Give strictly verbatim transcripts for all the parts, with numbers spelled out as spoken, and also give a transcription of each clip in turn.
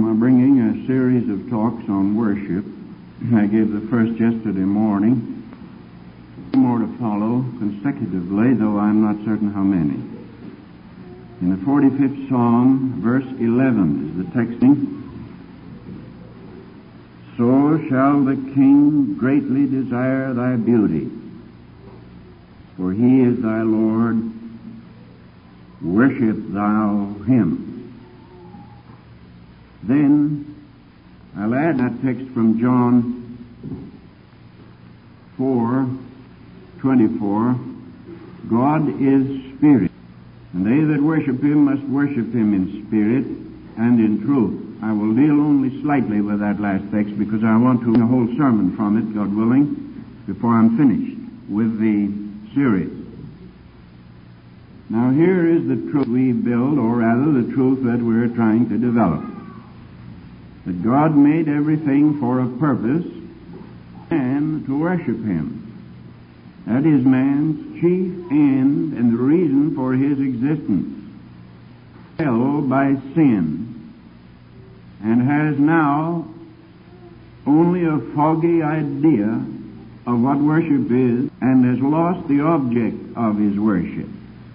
I'm bringing a series of talks on worship. I gave the first yesterday morning. More to follow consecutively, though I'm not certain how many. In the forty-fifth Psalm, verse eleven is the texting. So shall the King greatly desire thy beauty, for he is thy Lord. Worship thou him. Then I'll add that text from John four twenty-four. God is spirit, and they that worship him must worship him in spirit and in truth. I will deal only slightly with that last text because I want to do a whole sermon from it, God willing, before I'm finished with the series. Now here is the truth we build, or rather the truth that we're trying to develop. That God made everything for a purpose and to worship him. That is man's chief end and the reason for his existence. Fell by sin and has now only a foggy idea of what worship is and has lost the object of his worship.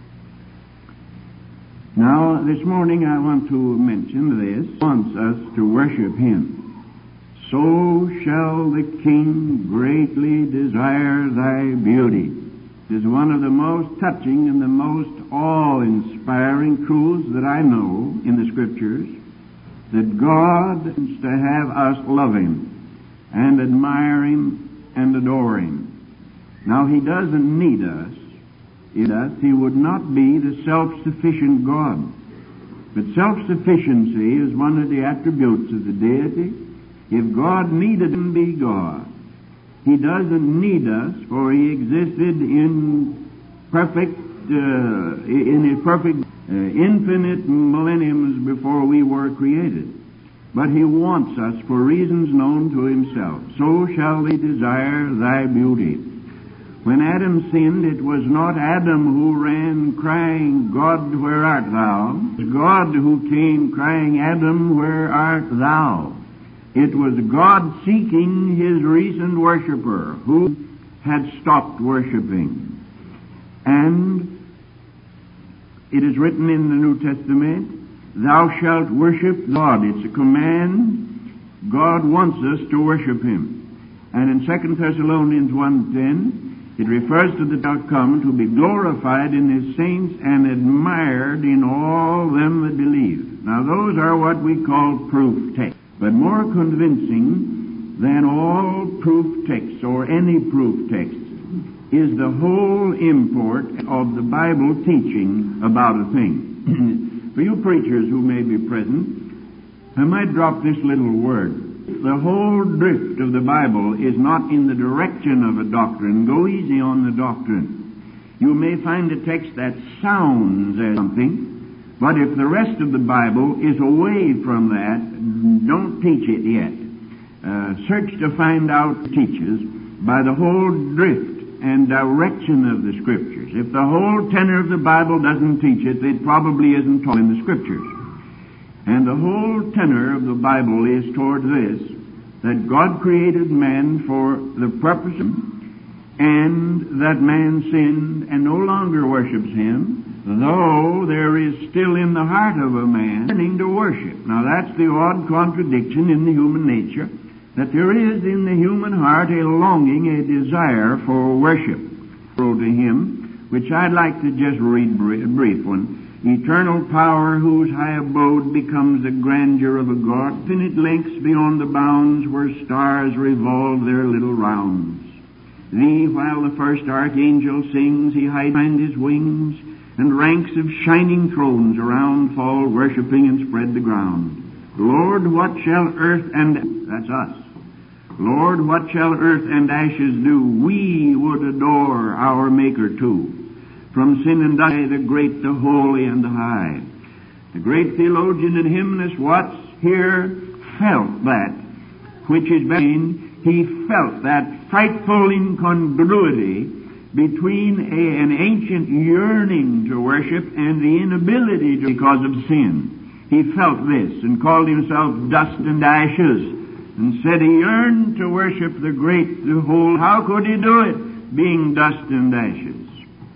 Now, this morning I want to mention this. He wants us to worship him. So shall the King greatly desire thy beauty. It is one of the most touching and the most awe-inspiring truths that I know in the Scriptures, that God wants to have us love him and admire him and adore him. Now, he doesn't need us. In us, he would not be the self-sufficient God. But self-sufficiency is one of the attributes of the deity. If God needed him to be God, he doesn't need us, for he existed in perfect, uh, in a perfect, uh, infinite millenniums before we were created. But he wants us for reasons known to himself. So shall they desire thy beauty. When Adam sinned, it was not Adam who ran crying, God, where art thou? It was God who came crying, Adam, where art thou? It was God seeking his recent worshiper who had stopped worshiping. And it is written in the New Testament, thou shalt worship God. It's a command. God wants us to worship him. And in Second Thessalonians one ten, it refers to the outcome to be glorified in his saints and admired in all them that believe. Now those are what we call proof texts. But more convincing than all proof texts or any proof text is the whole import of the Bible teaching about a thing. For you preachers who may be present, I might drop this little word. The whole drift of the Bible is not in the direction of a doctrine. Go easy on the doctrine. You may find a text that sounds as something, but if the rest of the Bible is away from that, don't teach it yet. Uh, search to find out teaches by the whole drift and direction of the Scriptures. If the whole tenor of the Bible doesn't teach it, it probably isn't taught in the Scriptures. And the whole tenor of the Bible is toward this, that God created man for the purpose, and that man sinned and no longer worships him, though there is still in the heart of a man yearning to worship. Now that's the odd contradiction in the human nature, that there is in the human heart a longing, a desire for worship to him, which I'd like to just read a brief one. Eternal power whose high abode becomes the grandeur of a God, infinite lengths beyond the bounds where stars revolve their little rounds. Thee, while the first archangel sings, he hides behind his wings, and ranks of shining thrones around fall, worshipping and spread the ground. Lord, what shall earth and... That's us. Lord, what shall earth and ashes do? We would adore our Maker too. From sin and die, the great, the holy, and the high. The great theologian and hymnist Watts here felt that, which is being, he felt that frightful incongruity between a, an ancient yearning to worship and the inability to because of sin. he felt this and called himself dust and ashes, and said he yearned to worship the great, the whole. How could he do it, being dust and ashes?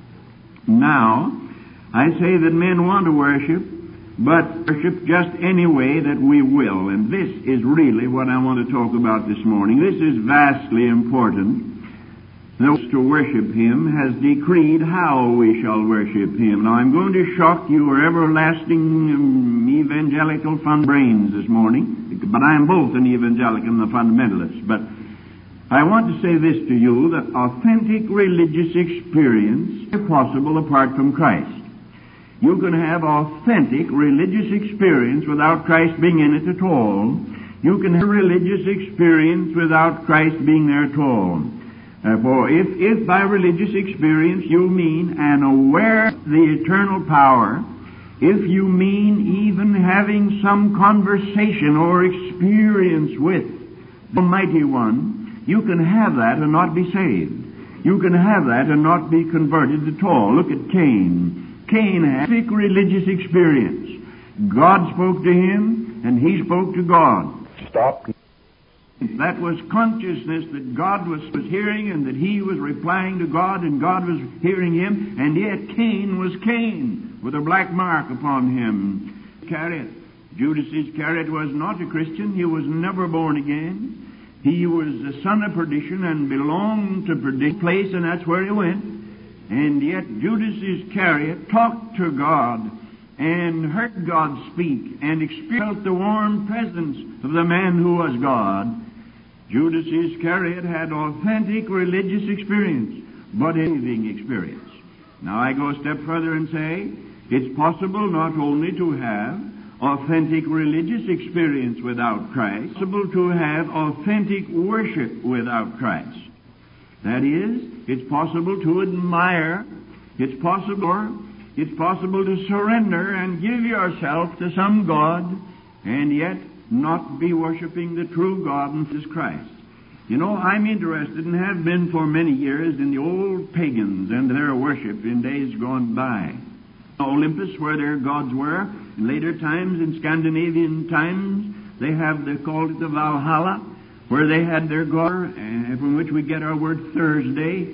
Now, I say that men want to worship, but worship just any way that we will. And this is really what I want to talk about this morning. This is vastly important. Those to worship Him has decreed how we shall worship Him. Now, I'm going to shock your everlasting um, evangelical fund brains this morning, but I am both an evangelical and a fundamentalist. But I want to say this to you, that authentic religious experience is possible apart from Christ. You can have authentic religious experience without Christ being in it at all. You can have religious experience without Christ being there at all. Uh, for if, if by religious experience you mean an aware of the eternal power, if you mean even having some conversation or experience with the Almighty One, you can have that and not be saved. You can have that and not be converted at all. Look at Cain. Cain had a religious experience. God spoke to him, and he spoke to God. Stop. That was consciousness that God was, was hearing, and that he was replying to God, and God was hearing him, and yet Cain was Cain, with a black mark upon him. Iscariot. Judas Iscariot was not a Christian. He was never born again. He was the son of perdition and belonged to perdition place, and that's where he went. And yet Judas Iscariot talked to God and heard God speak and experienced the warm presence of the man who was God. Judas Iscariot had authentic religious experience, but a living experience. Now I go a step further and say it's possible not only to have authentic religious experience without Christ, it's possible to have authentic worship without Christ. That is, it's possible to admire, it's possible, it's possible to surrender and give yourself to some God, and yet not be worshiping the true God, and Jesus Christ. You know, I'm interested and have been for many years in the old pagans and their worship in days gone by. Olympus, where their gods were, in later times, in Scandinavian times, they have, they called it the Valhalla, where they had their god, uh, from which we get our word Thursday,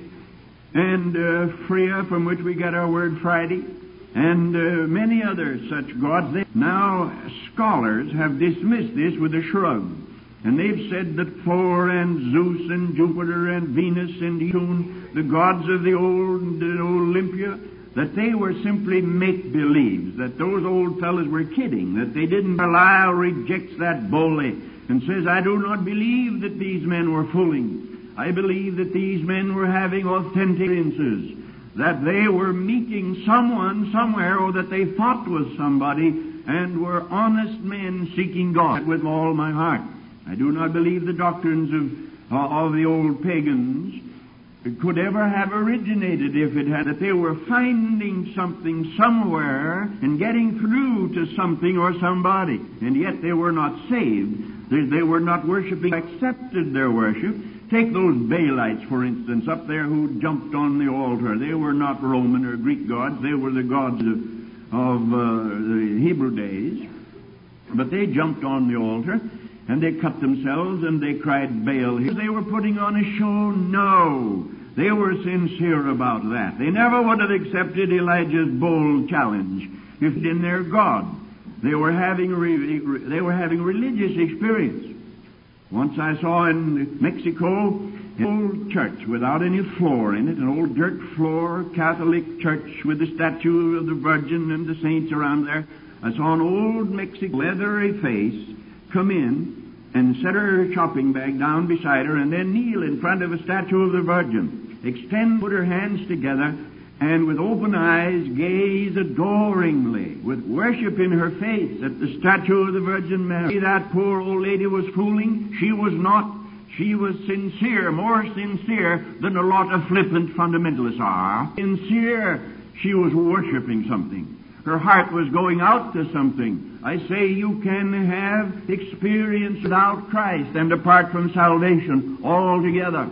and uh, Freya, from which we get our word Friday, and uh, many other such gods. They, now, scholars have dismissed this with a shrug, and they've said that Thor and Zeus and Jupiter and Venus and Neptune, the gods of the old uh, Olympia, that they were simply make-believes, that those old fellows were kidding, that they didn't. Belial rejects that boldly and says, I do not believe that these men were fooling. I believe that these men were having authentic experiences, that they were meeting someone somewhere, or that they thought was somebody, and were honest men seeking God with all my heart. I do not believe the doctrines of, uh, of the old pagans could ever have originated if it had, that they were finding something somewhere and getting through to something or somebody, and yet they were not saved. They, they were not worshiping, accepted their worship. Take those Baalites, for instance, up there who jumped on the altar. They were not Roman or Greek gods. They were the gods of, of uh, the Hebrew days. But they jumped on the altar, and they cut themselves, and they cried Baal. They were putting on a show? No. They were sincere about that. They never would have accepted Elijah's bold challenge if in their God. They were having re- they were having religious experience. Once I saw in Mexico an old church without any floor in it, an old dirt floor Catholic church with the statue of the Virgin and the saints around there. I saw an old Mexican leathery face come in and set her shopping bag down beside her, and then kneel in front of a statue of the Virgin, extend, put her hands together, and with open eyes gaze adoringly, with worship in her face at the statue of the Virgin Mary. That poor old lady was fooling. She was not. She was sincere, more sincere than a lot of flippant fundamentalists are. Sincere. She was worshiping something. Her heart was going out to something. I say you can have experience without Christ and apart from salvation altogether.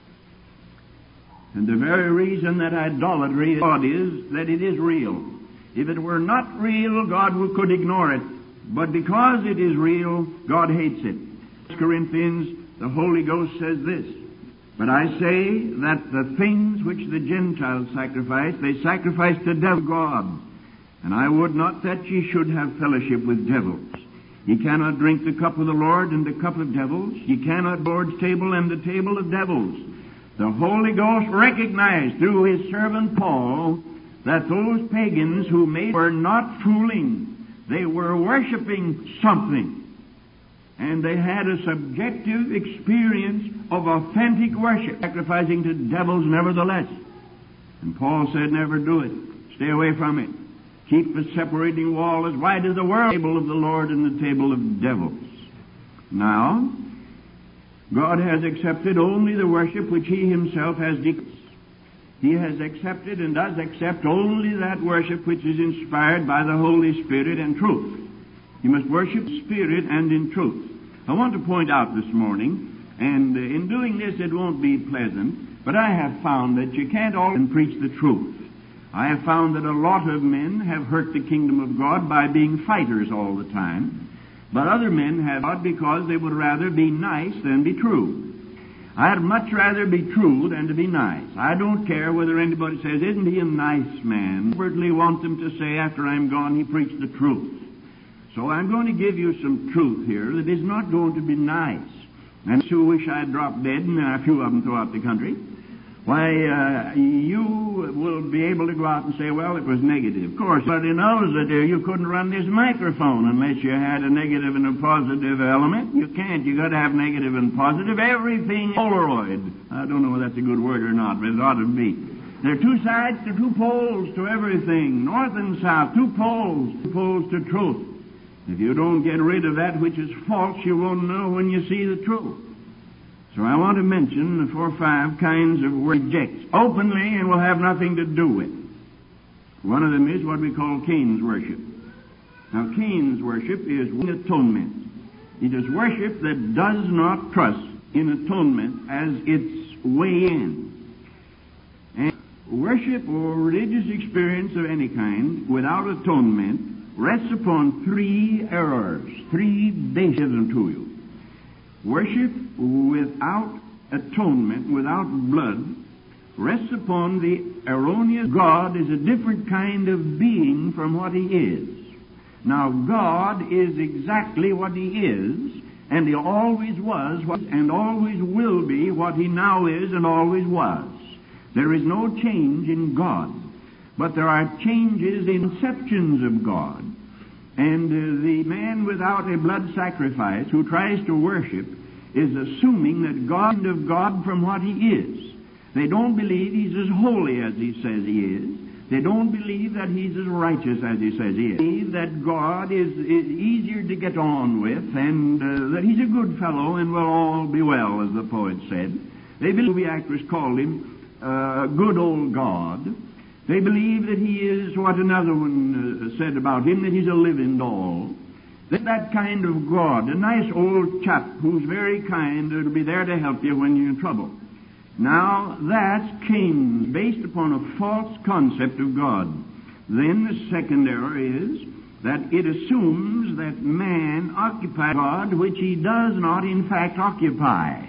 And the very reason that idolatry is God is that it is real. If it were not real, God could ignore it. But because it is real, God hates it. First Corinthians, the Holy Ghost says this, "But I say that the things which the Gentiles sacrifice, they sacrifice to devil God. And I would not that ye should have fellowship with devils. Ye cannot drink the cup of the Lord and the cup of devils. Ye cannot Lord's table and the table of devils." The Holy Ghost recognized through His servant Paul that those pagans who made were not fooling. They were worshiping something. And they had a subjective experience of authentic worship, sacrificing to devils nevertheless. And Paul said, never do it. Stay away from it. Keep the separating wall as wide as the world, the table of the Lord and the table of devils. Now, God has accepted only the worship which He Himself has declared. He has accepted and does accept only that worship which is inspired by the Holy Spirit and truth. You must worship Spirit and in truth. I want to point out this morning, and in doing this it won't be pleasant, but I have found that you can't always preach the truth. I have found that a lot of men have hurt the kingdom of God by being fighters all the time, but other men have not because they would rather be nice than be true. I'd much rather be true than to be nice. I don't care whether anybody says, "Isn't he a nice man?" I certainly want them to say after I'm gone, he preached the truth. So I'm going to give you some truth here that is not going to be nice. And who wish I'd dropped dead, and there are a few of them throughout the country. Why, uh, you will be able to go out and say, well, it was negative. Of course, but in others that you couldn't run this microphone unless you had a negative and a positive element. You can't. You got to have negative and positive. Everything Polaroid. I don't know whether that's a good word or not, but it ought to be. There are two sides to two poles to everything. North and south. Two poles. Two poles to truth. If you don't get rid of that which is false, you won't know when you see the truth. So I want to mention the four or five kinds of rejects openly and will have nothing to do with. One of them is what we call Cain's worship. Now, Cain's worship is atonement. It is worship that does not trust in atonement as its way in. And worship or religious experience of any kind without atonement rests upon three errors, three bases to you. Worship without atonement, without blood, rests upon the erroneous God is a different kind of being from what He is. Now, God is exactly what He is, and He always was and always will be what He now is and always was. There is no change in God, but there are changes in conceptions of God. And uh, the man without a blood sacrifice who tries to worship is assuming that God of God from what He is. They don't believe He's as holy as He says He is. They don't believe that He's as righteous as He says He is. They believe that God is, is easier to get on with and uh, that He's a good fellow and will all be well, as the poet said. They believe the actress called Him uh, good old God. They believe that He is what another one uh, said about Him, that He's a living doll. That that kind of God, a nice old chap who's very kind, that'll be there to help you when you're in trouble. Now, that's Cain, based upon a false concept of God. Then the second error is that it assumes that man occupies God, which he does not in fact occupy.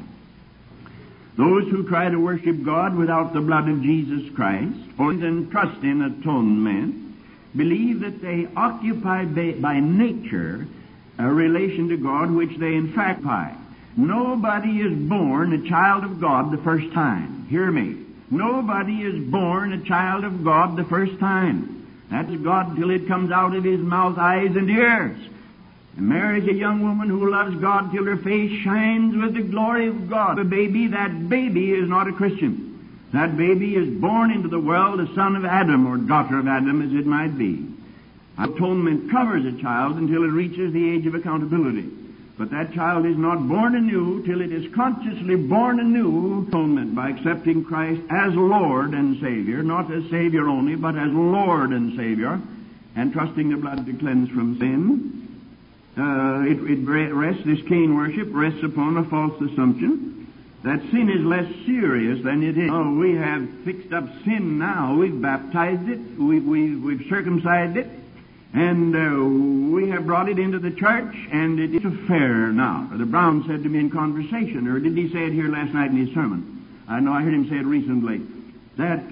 Those who try to worship God without the blood of Jesus Christ, or then trust in atonement, believe that they occupy by, by nature a relation to God which they in fact occupy. Nobody is born a child of God the first time. Hear me. Nobody is born a child of God the first time. That's God till it comes out of His mouth, eyes, and ears. And marries a young woman who loves God till her face shines with the glory of God. A baby, that baby is not a Christian. That baby is born into the world a son of Adam, or daughter of Adam, as it might be. Atonement covers a child until it reaches the age of accountability. But that child is not born anew till it is consciously born anew. Atonement by accepting Christ as Lord and Savior, not as Savior only, but as Lord and Savior, and trusting the blood to cleanse from sin. Uh, it, it rests, this Cain worship rests upon a false assumption that sin is less serious than it is. Oh, we have fixed up sin now. We've baptized it. We've, we've, we've circumcised it. And uh, we have brought it into the church, and it is a fair now. Brother Brown said to me in conversation, or did he say it here last night in his sermon? I know I heard him say it recently, that,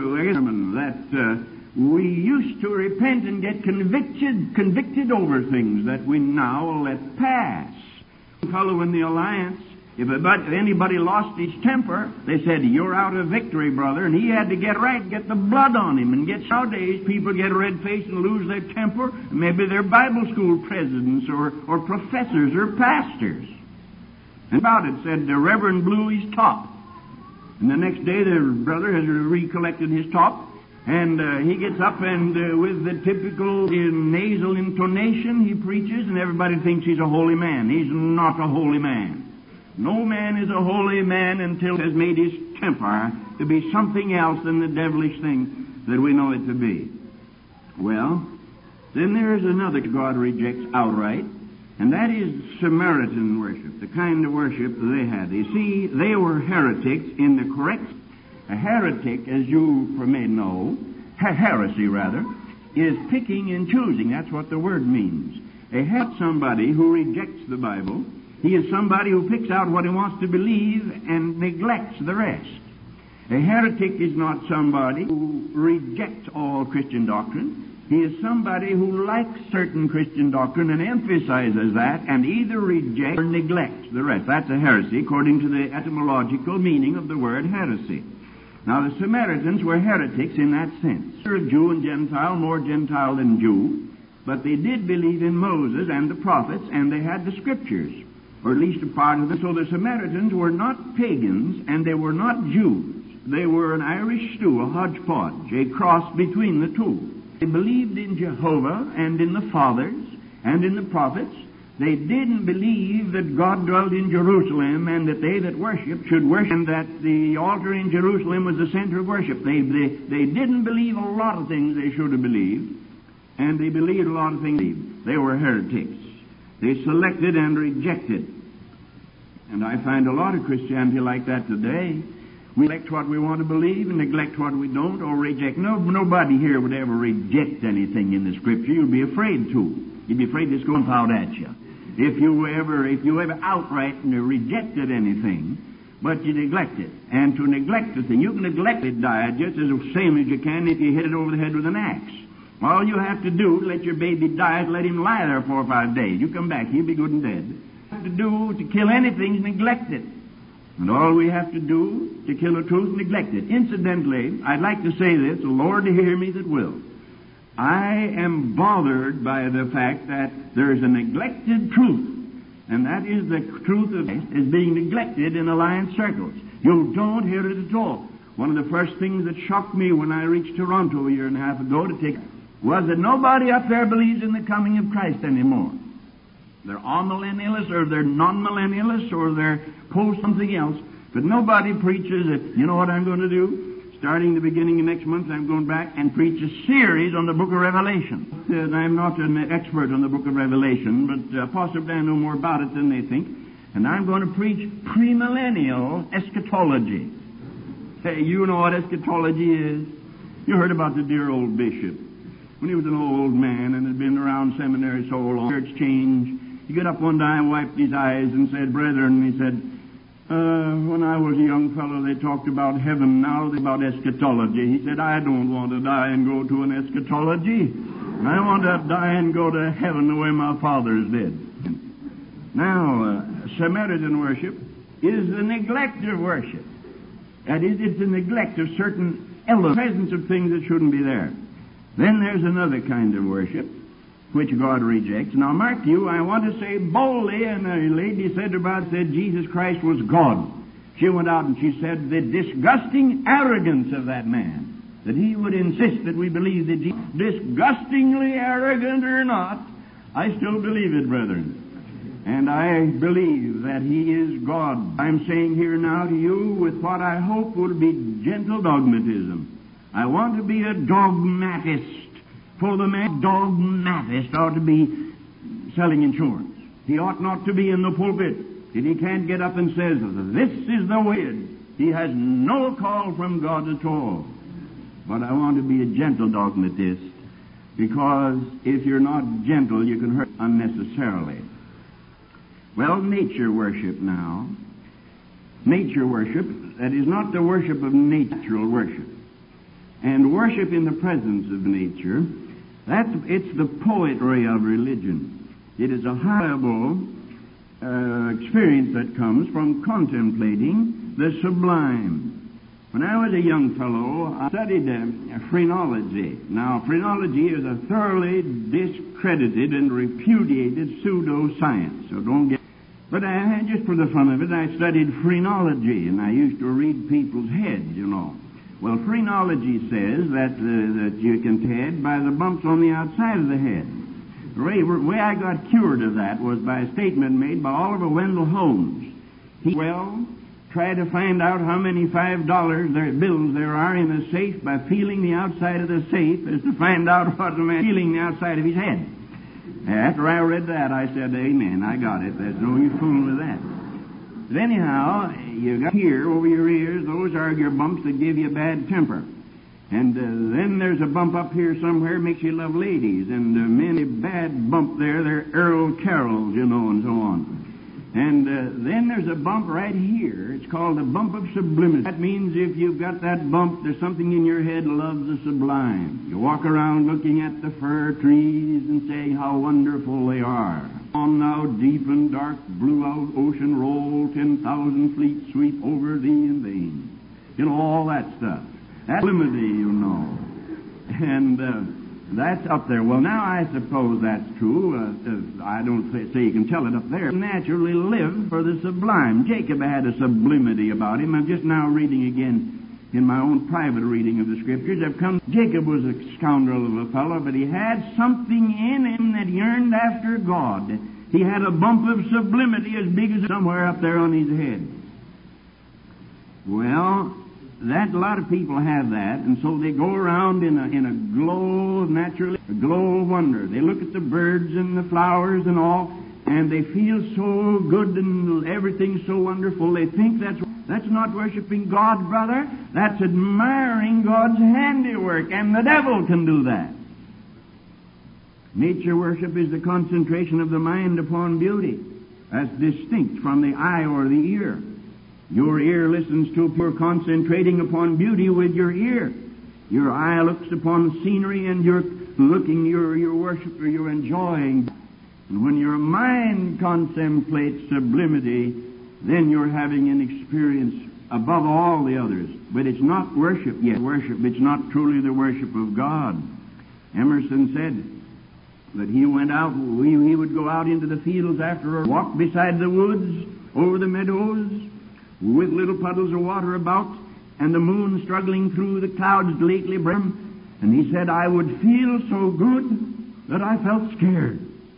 uh, that uh, we used to repent and get convicted, convicted over things that we now let pass. Fellow in the Alliance, if anybody lost his temper, they said, "You're out of victory, brother." And he had to get right, get the blood on him. And get nowadays, people get a red face and lose their temper. Maybe they're Bible school presidents or, or professors or pastors. And about it said, the Reverend blew his top. And the next day, the brother has recollected his top. And uh, he gets up and uh, with the typical uh, nasal intonation, he preaches, and everybody thinks he's a holy man. He's not a holy man. No man is a holy man until he has made his temper to be something else than the devilish thing that we know it to be. Well, then there is another God rejects outright, and that is Samaritan worship, the kind of worship they had. You see, they were heretics in the correct. A heretic, as you may know, her- heresy rather, is picking and choosing. That's what the word means. A heretic is somebody who rejects the Bible. He is somebody who picks out what he wants to believe and neglects the rest. A heretic is not somebody who rejects all Christian doctrine. He is somebody who likes certain Christian doctrine and emphasizes that and either rejects or neglects the rest. That's a heresy according to the etymological meaning of the word heresy. Now, the Samaritans were heretics in that sense. They were Jew and Gentile, more Gentile than Jew, but they did believe in Moses and the prophets, and they had the Scriptures, or at least a part of them. So the Samaritans were not pagans, and they were not Jews. They were an Irish stew, a hodgepodge, a cross between the two. They believed in Jehovah and in the fathers and in the prophets. They didn't believe that God dwelt in Jerusalem and that they that worship should worship, and that the altar in Jerusalem was the center of worship. They, they, they didn't believe a lot of things they should have believed, and they believed a lot of things. They were heretics. They selected and rejected. And I find a lot of Christianity like that today. We neglect what we want to believe and neglect what we don't, or reject. No, nobody here would ever reject anything in the Scripture. You'd be afraid to. You'd be afraid it's going out at you. If you ever, if you ever outright rejected anything, but you neglect it. And to neglect a thing, you can neglect it diet just as the same as you can if you hit it over the head with an axe. All you have to do, let your baby die, let him lie there four or five days. You come back, he'll be good and dead. What to do to kill anything is neglect it. And all we have to do to kill the truth, neglect it. Incidentally, I'd like to say this, the Lord to hear me that will. I am bothered by the fact that there is a neglected truth, and that is the truth of Christ is being neglected in alliance circles. You don't hear it at all. One of the first things that shocked me when I reached Toronto a year and a half ago to take was that nobody up there believes in the coming of Christ anymore. They're amillennialists, or they're non-millennialists, or they're post something else, but nobody preaches that, you know what I'm going to do? Starting the beginning of next month, I'm going back and preach a series on the book of Revelation. And I'm not an expert on the book of Revelation, but uh, possibly I know more about it than they think. And I'm going to preach premillennial eschatology. Hey, you know what eschatology is? You heard about the dear old bishop. When he was an old man and had been around seminary so long, church change, he got up one day and wiped his eyes and said, "Brethren," he said, Uh, when I was a young fellow, they talked about heaven. Now they're about eschatology. He said, "I don't want to die and go to an eschatology. I want to die and go to heaven the way my fathers did." Now, uh, Samaritan worship is the neglect of worship. That is, it's the neglect of certain elements, presence of things that shouldn't be there. Then there's another kind of worship which God rejects. Now, mark you, I want to say boldly, and a lady said about said Jesus Christ was God. She went out and she said the disgusting arrogance of that man, that he would insist that we believe that Jesus, disgustingly arrogant or not, I still believe it, brethren. And I believe that he is God. I'm saying here now to you with what I hope will be gentle dogmatism. I want to be a dogmatist. For the man, dogmatist ought to be selling insurance. He ought not to be in the pulpit If he can't get up and says, this is the way, he has no call from God at all. But I want to be a gentle dogmatist, because if you're not gentle, you can hurt unnecessarily. Well, nature worship now. Nature worship, that is not the worship of natural worship. And worship in the presence of nature, that's, it's the poetry of religion. It is a horrible uh, experience that comes from contemplating the sublime. When I was a young fellow, I studied uh, phrenology. Now, phrenology is a thoroughly discredited and repudiated pseudo-science, so don't get... But I, just for the fun of it, I studied phrenology, and I used to read people's heads, you know. Well, phrenology says that uh, that you can head by the bumps on the outside of the head. The way, the way I got cured of that was by a statement made by Oliver Wendell Holmes. He, well... try to find out how many five dollar bills there are in a safe by feeling the outside of the safe as to find out what the man feeling the outside of his head. After I read that, I said, amen, I got it. There's no use fooling with that. But anyhow, you got here over your ears, those are your bumps that give you a bad temper. And uh, then there's a bump up here somewhere makes you love ladies. And uh, many bad bump there, they're Earl Carols, you know, and so on. And uh, then there's a bump right here. It's called the bump of sublimity. That means if you've got that bump, there's something in your head loves the sublime. You walk around looking at the fir trees and saying how wonderful they are. On now deep and dark blue out ocean roll, ten thousand fleets sweep over thee in vain. You know, all that stuff. That's sublimity, you know. And... Uh, That's up there. Well, now I suppose that's true. Uh, uh, I don't say, say you can tell it up there. Naturally live for the sublime. Jacob had a sublimity about him. I'm just now reading again in my own private reading of the Scriptures. I've come. Jacob was a scoundrel of a fellow, but he had something in him that yearned after God. He had a bump of sublimity as big as somewhere up there on his head. Well, that a lot of people have that, and so they go around in a in a glow of naturally a glow of wonder. They look at the birds and the flowers and all, and they feel so good and everything's so wonderful. They think that's that's not worshiping God, brother. That's admiring God's handiwork, and the devil can do that. Nature worship is the concentration of the mind upon beauty. That's distinct from the eye or the ear. Your ear listens to pure concentrating upon beauty with your ear. Your eye looks upon scenery and you're looking, you're, you're worshiping, you're enjoying. And when your mind contemplates sublimity, then you're having an experience above all the others. But it's not worship yet. Worship, it's not truly the worship of God. Emerson said that he went out, he, he would go out into the fields after a walk beside the woods, over the meadows, with little puddles of water about, and the moon struggling through the clouds lately brim. And he said, I would feel so good that I felt scared.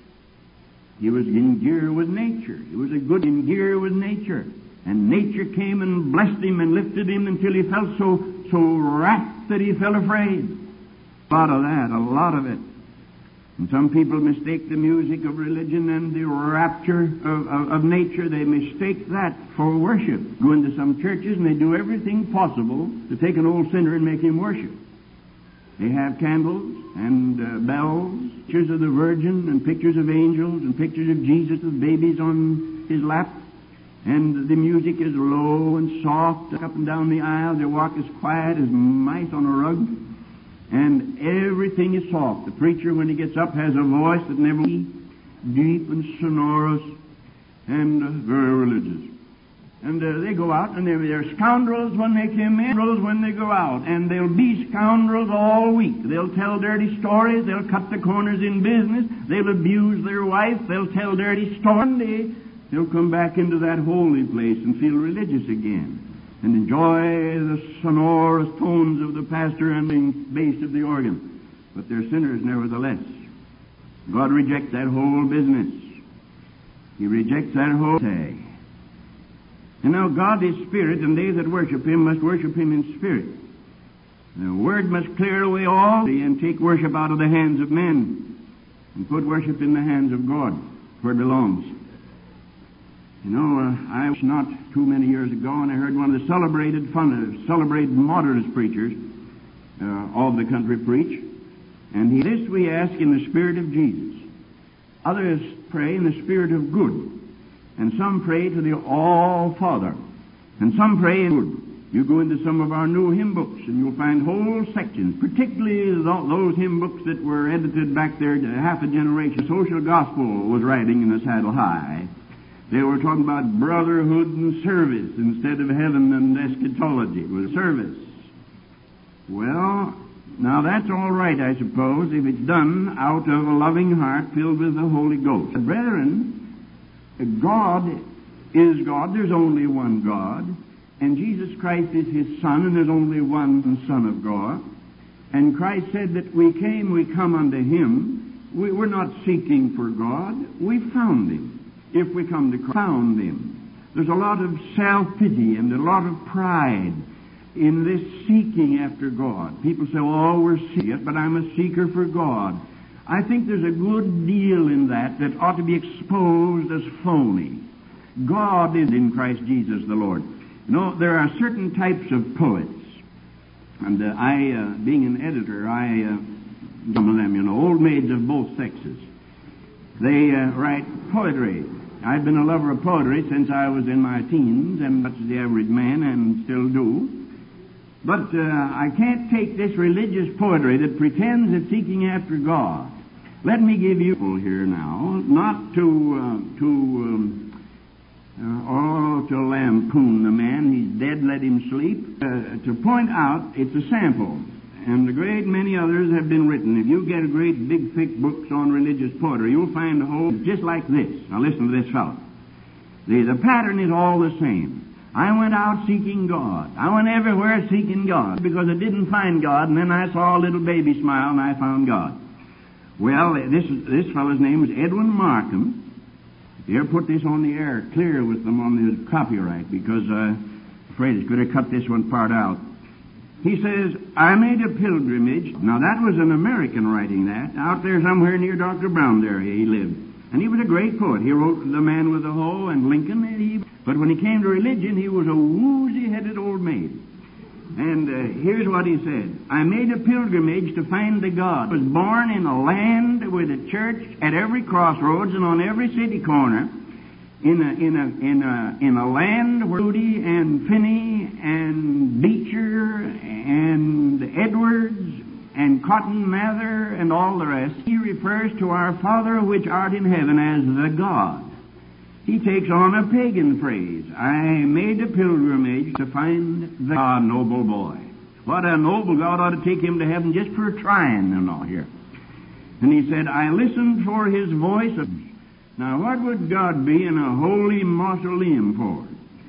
He was in gear with nature. He was a good in gear with nature. And nature came and blessed him and lifted him until he felt so, so rapt that he felt afraid. A lot of that, a lot of it. And some people mistake the music of religion and the rapture of, of, of nature. They mistake that for worship. Go into some churches and they do everything possible to take an old sinner and make him worship. They have candles and uh, bells, pictures of the Virgin and pictures of angels and pictures of Jesus with babies on his lap. And the music is low and soft up and down the aisle. They walk as quiet as mice on a rug. And everything is soft. The preacher, when he gets up, has a voice that never be deep and sonorous and uh, very religious. And uh, they go out, and they're, they're scoundrels when they come in, scoundrels when they go out. And they'll be scoundrels all week. They'll tell dirty stories. They'll cut the corners in business. They'll abuse their wife. They'll tell dirty stories. They, they'll come back into that holy place and feel religious again, and enjoy the sonorous tones of the pastor and the bass of the organ. But they're sinners nevertheless. God rejects that whole business. He rejects that whole say. And now God is spirit, and they that worship Him must worship Him in spirit. The Word must clear away all and take worship out of the hands of men and put worship in the hands of God, where it belongs. You know, uh, I was not too many years ago, and I heard one of the celebrated, fun, celebrated modernist preachers uh, of the country preach, and he, this we ask in the Spirit of Jesus. Others pray in the Spirit of good, and some pray to the All-Father, and some pray in good. You go into some of our new hymn books, and you'll find whole sections, particularly those hymn books that were edited back there half a generation. Social Gospel was writing in the Saddle High. They were talking about brotherhood and service instead of heaven and eschatology. It was service. Well, now that's all right, I suppose, if it's done out of a loving heart filled with the Holy Ghost. But brethren, God is God. There's only one God. And Jesus Christ is His Son, and there's only one Son of God. And Christ said that we came, we come unto Him. We, we're not seeking for God. We found Him. If we come to Christ, found Him. There's a lot of self-pity and a lot of pride in this seeking after God. People say, oh, we're seeking, but I'm a seeker for God. I think there's a good deal in that that ought to be exposed as phony. God is in Christ Jesus the Lord. You know, there are certain types of poets, and uh, I, uh, being an editor, I, uh, some of them, you know, old maids of both sexes, they uh, write poetry. I've been a lover of poetry since I was in my teens, and much as the average man, and still do. But uh, I can't take this religious poetry that pretends it's seeking after God. Let me give you here now, not to uh, to um, uh, oh to lampoon the man. He's dead. Let him sleep. Uh, to point out, it's a sample, and a great many others have been written. If you get a great big thick books on religious poetry, you'll find a whole just like this. Now listen to this fellow. The the pattern is all the same. I went out seeking God. I went everywhere seeking God because I didn't find God, and then I saw a little baby smile, and I found God. Well, this this fellow's name is Edwin Markham. You ever put this on the air clear with them on the copyright, because I'm uh, afraid it's going to cut this one part out. He says, I made a pilgrimage. Now, that was an American writing that, out there somewhere near Doctor Brown's area he lived. And he was a great poet. He wrote The Man with the Hoe and Lincoln. And he, but when he came to religion, he was a woozy-headed old maid. And uh, here's what he said. I made a pilgrimage to find the God. I was born in a land with a church at every crossroads and on every city corner. In a, in a, in a, in a land where Moody and Finney and Beecher and Edwards and Cotton Mather and all the rest, he refers to our Father which art in heaven as the God. He takes on a pagan phrase. I made a pilgrimage to find the God, noble boy. What a noble God ought to take him to heaven just for trying and all here. And he said, I listened for His voice. Now, what would God be in a holy mausoleum for?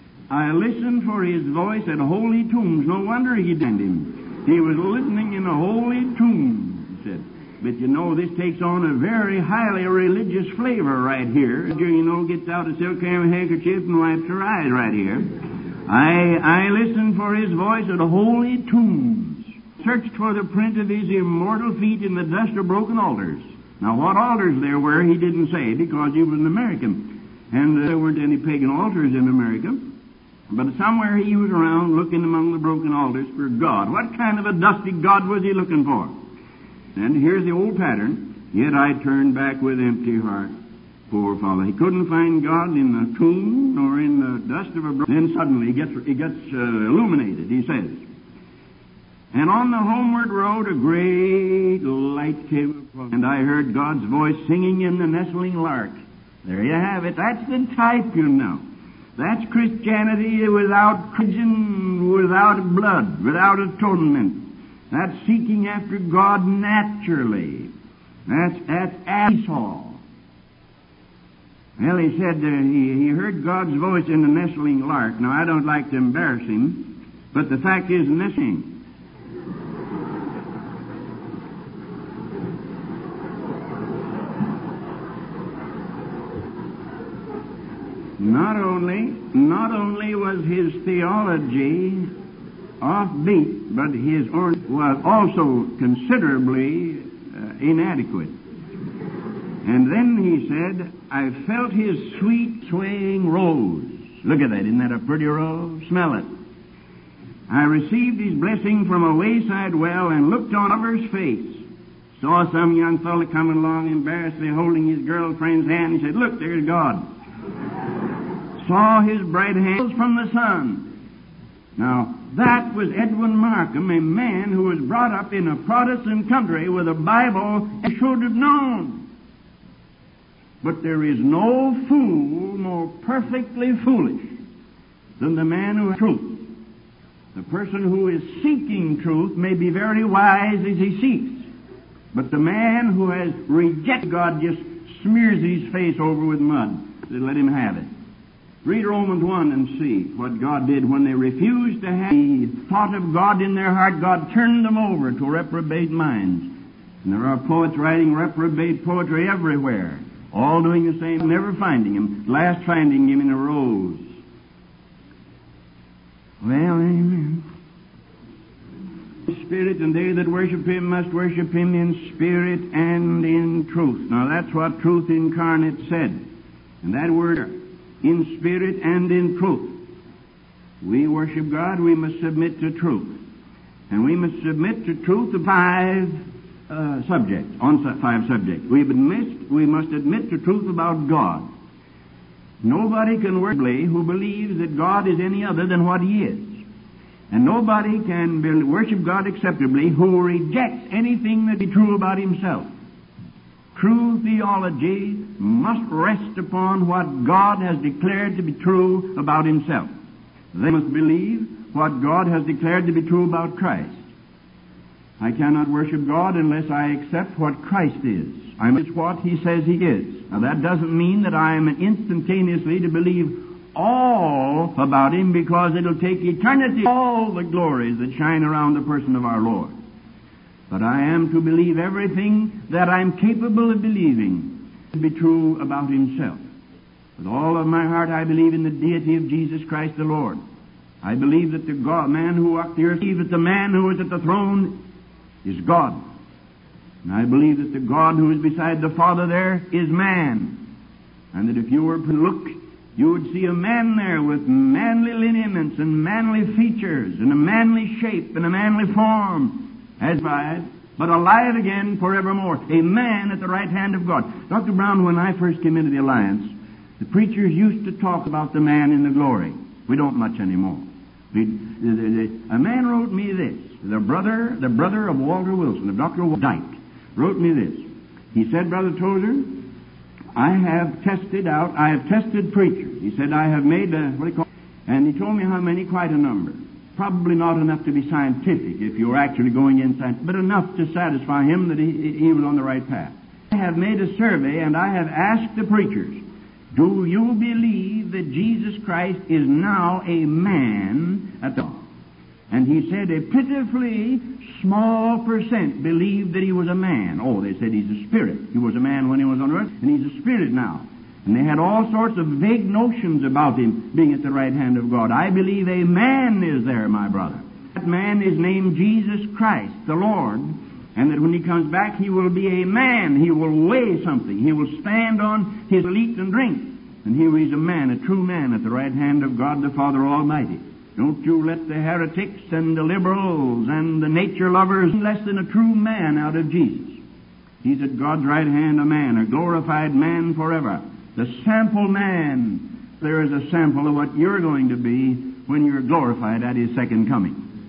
I listened for His voice at holy tombs. No wonder He did him. He was listening in a holy tomb, he said. But you know, this takes on a very highly religious flavor right here. You know, gets out a silk handkerchief and wipes her eyes right here. I I listened for His voice at holy tombs. Searched for the print of His immortal feet in the dust of broken altars. Now, what altars there were, he didn't say, because he was an American. And uh, there weren't any pagan altars in America. But somewhere he was around looking among the broken altars for God. What kind of a dusty God was he looking for? And here's the old pattern. Yet I turned back with empty heart. Poor fellow. He couldn't find God in the tomb nor in the dust of a broken. Then suddenly he gets, he gets uh, illuminated, he says. And on the homeward road a great light came across, and I heard God's voice singing in the nestling lark. There you have it. That's the type, you know. That's Christianity without Christian, without blood, without atonement. That's seeking after God naturally. That's, that's Esau. Well, he said uh, he, he heard God's voice in the nestling lark. Now, I don't like to embarrass him, but the fact is, nesting. Not only, not only was his theology offbeat, but his order was also considerably uh, inadequate. And then he said, I felt his sweet swaying rose. Look at that. Isn't that a pretty rose? Smell it. I received his blessing from a wayside well and looked on a lover's face. Saw some young fellow coming along embarrassedly holding his girlfriend's hand. He said, look, there's God. Saw his bright hands from the sun. Now, that was Edwin Markham, a man who was brought up in a Protestant country with a Bible he should have known. But there is no fool more perfectly foolish than the man who has truth. The person who is seeking truth may be very wise as he seeks, but the man who has rejected God just smears his face over with mud. They let him have it. Read Romans one and see what God did when they refused to have the thought of God in their heart. God turned them over to reprobate minds. And there are poets writing reprobate poetry everywhere, all doing the same, never finding him, last finding him in a rose. Well, amen. Spirit, and they that worship him must worship him in spirit and in truth. Now that's what truth incarnate said. And that word, in spirit and in truth. We worship God, we must submit to truth. And we must submit to truth of five uh, subjects, on five subjects. We must, we must admit to truth about God. Nobody can worship who believes that God is any other than what he is. And nobody can be, worship God acceptably who rejects anything that be true about himself. True theology must rest upon what God has declared to be true about himself. They must believe what God has declared to be true about Christ. I cannot worship God unless I accept what Christ is. I must what he says he is. Now that doesn't mean that I am instantaneously to believe all about him, because it'll take eternity, all the glories that shine around the person of our Lord. But I am to believe everything that I'm capable of believing to be true about himself. With all of my heart I believe in the deity of Jesus Christ the Lord. I believe that the God, man who walked the earth, I believe that the man who is at the throne is God. And I believe that the God who is beside the Father there is man. And that if you were to look, you would see a man there with manly lineaments and manly features and a manly shape and a manly form, as died, but alive again forevermore. A man at the right hand of God. Doctor Brown, when I first came into the Alliance, the preachers used to talk about the man in the glory. We don't much anymore. We, the, the, the, a man wrote me this. The brother, the brother of Walter Wilson, of Doctor Dyke, wrote me this. He said, Brother Tozer, I have tested out, I have tested preachers. He said, I have made a, what do you call it? And he told me how many, quite a number. Probably not enough to be scientific if you were actually going in science, but enough to satisfy him that he, he was on the right path. I have made a survey and I have asked the preachers, do you believe that Jesus Christ is now a man at the... And he said a pitifully small percent believed that he was a man. Oh, they said he's a spirit. He was a man when he was on earth, and he's a spirit now. And they had all sorts of vague notions about him being at the right hand of God. I believe a man is there, my brother. That man is named Jesus Christ, the Lord, and that when he comes back, he will be a man. He will weigh something. He will stand on his eat and drink. And he is a man, a true man, at the right hand of God the Father Almighty. Don't you let the heretics and the liberals and the nature lovers less than a true man out of Jesus. He's at God's right hand, a man, a glorified man forever. The sample man. There is a sample of what you're going to be when you're glorified at his second coming.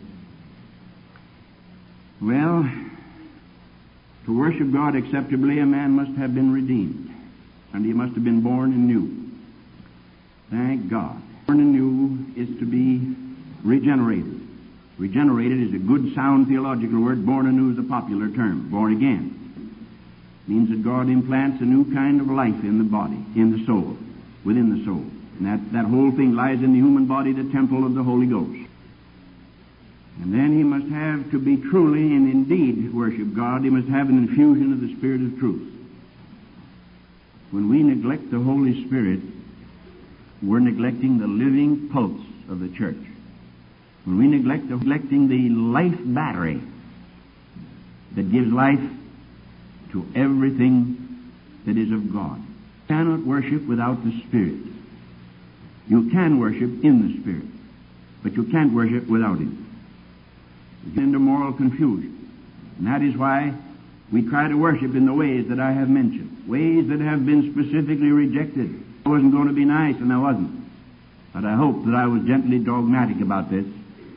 Well, to worship God acceptably, a man must have been redeemed, and he must have been born anew. Thank God. Born anew is to be regenerated. Regenerated is a good, sound theological word. Born anew is a popular term. Born again means that God implants a new kind of life in the body, in the soul, within the soul. And that, that whole thing lies in the human body, the temple of the Holy Ghost. And then he must have, to be truly and indeed worship God, he must have an infusion of the Spirit of truth. When we neglect the Holy Spirit, we're neglecting the living pulse of the church. When we neglect neglecting the life battery that gives life to everything that is of God. You cannot worship without the Spirit. You can worship in the Spirit, but you can't worship without Him. You get into moral confusion. And that is why we try to worship in the ways that I have mentioned, ways that have been specifically rejected. I wasn't going to be nice, and I wasn't. But I hope that I was gently dogmatic about this.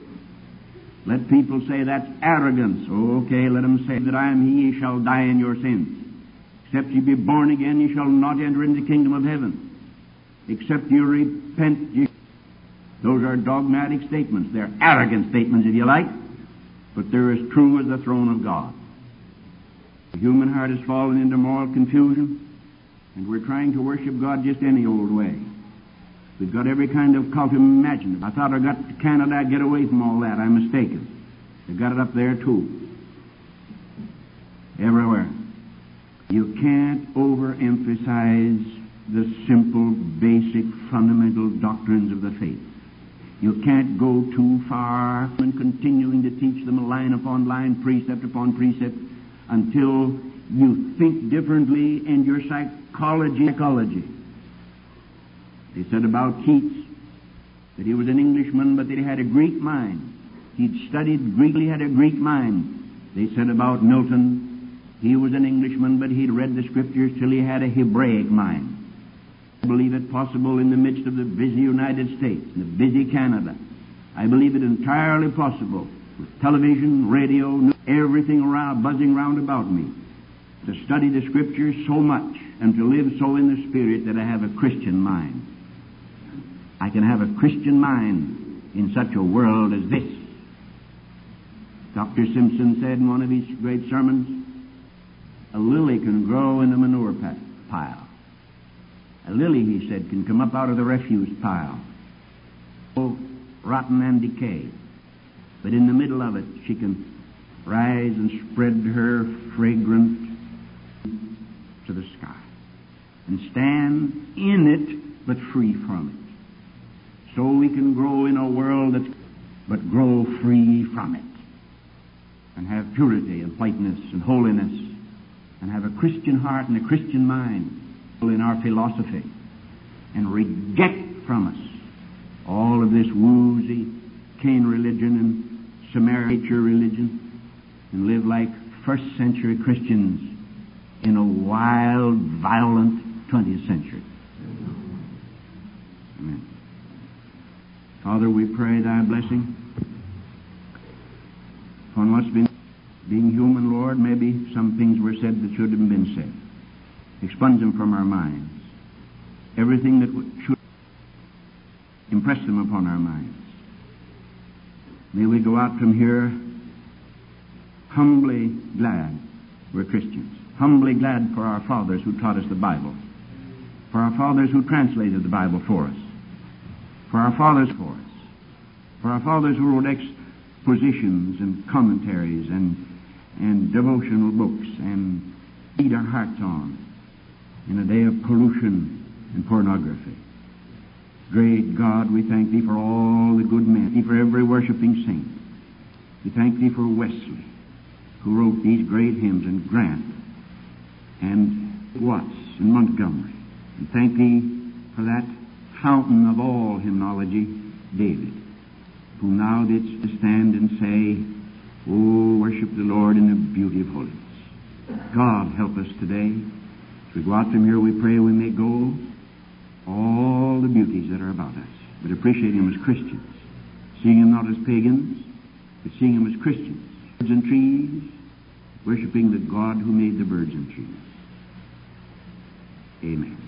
Let people say that's arrogance. Oh, okay, let them say that I am He, ye shall die in your sins. Except ye be born again, ye shall not enter into the kingdom of heaven. Except you repent. You... Those are dogmatic statements. They're arrogant statements, if you like, but they're as true as the throne of God. The human heart has fallen into moral confusion, and we're trying to worship God just any old way. We've got every kind of cult imaginable. I thought I got to Canada, I'd get away from all that. I'm mistaken. They've got it up there, too. Everywhere. You can't overemphasize the simple, basic, fundamental doctrines of the faith. You can't go too far in continuing to teach them line upon line, precept upon precept, until you think differently in your psychology. psychology. They said about Keats that he was an Englishman, but that he had a Greek mind. He'd studied Greek, he had a Greek mind. They said about Milton, he was an Englishman, but he'd read the Scriptures till he had a Hebraic mind. I believe it possible in the midst of the busy United States, and the busy Canada. I believe it entirely possible with television, radio, everything around, buzzing round about me, to study the Scriptures so much and to live so in the Spirit that I have a Christian mind. I can have a Christian mind in such a world as this. Doctor Simpson said in one of his great sermons, a lily can grow in the manure pile. A lily, he said, can come up out of the refuse pile, so rotten and decayed. But in the middle of it, she can rise and spread her fragrance to the sky and stand in it, but free from it. So we can grow in a world that's, but grow free from it, and have purity and whiteness and holiness, and have a Christian heart and a Christian mind in our philosophy, and reject from us all of this woozy Cain religion and Samaritan religion, and live like first century Christians in a wild, violent twentieth century. Amen. Father, we pray Thy blessing upon what's been. Being human, Lord, maybe some things were said that should have been said. Expunge them from our minds. Everything that should impress them upon our minds. May we go out from here humbly glad we're Christians. Humbly glad for our fathers who taught us the Bible. For our fathers who translated the Bible for us. For our fathers for us. For our fathers who wrote expositions and commentaries and, and devotional books and feed our hearts on in a day of pollution and pornography. Great God, we thank Thee for all the good men, Thee for every worshiping saint. We thank Thee for Wesley, who wrote these great hymns, and Grant, and Watts, and Montgomery. And thank Thee for that fountain of all hymnology, David, who now didst to stand and say, oh, worship the Lord in the beauty of holiness. God, help us today. As we go out from here, we pray we may go all the beauties that are about us, but appreciate Him as Christians, seeing Him not as pagans, but seeing Him as Christians. Birds and trees, worshiping the God who made the birds and trees. Amen.